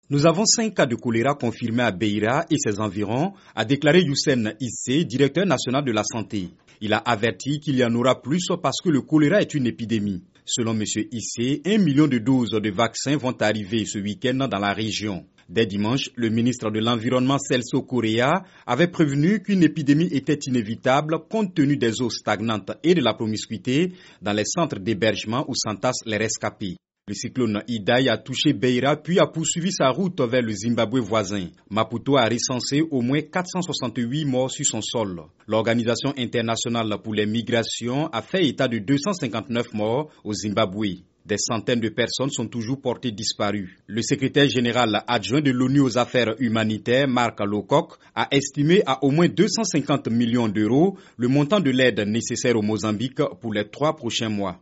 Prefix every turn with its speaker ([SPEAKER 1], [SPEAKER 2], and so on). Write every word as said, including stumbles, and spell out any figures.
[SPEAKER 1] Nous avons cinq cas de choléra confirmés à Beira et ses environs, a déclaré Youssef Issé, directeur national de la santé. Il a averti qu'il y en aura plus parce que le choléra est une épidémie. Selon M. Issé, un million de doses de vaccins vont arriver ce week-end dans la région. Dès dimanche, le ministre de l'Environnement Celso Correa avait prévenu qu'une épidémie était inévitable compte tenu des eaux stagnantes et de la promiscuité dans les centres d'hébergement où s'entassent les rescapés. Le cyclone Idai a touché Beira puis a poursuivi sa route vers le Zimbabwe voisin. Maputo a recensé au moins quatre cent soixante-huit morts sur son sol. L'Organisation internationale pour les migrations a fait état de deux cent cinquante-neuf morts au Zimbabwe. Des centaines de personnes sont toujours portées disparues. Le secrétaire général adjoint de l'ONU aux affaires humanitaires, Mark Lowcock, a estimé à au moins deux cent cinquante millions d'euros le montant de l'aide nécessaire au Mozambique pour les trois prochains mois.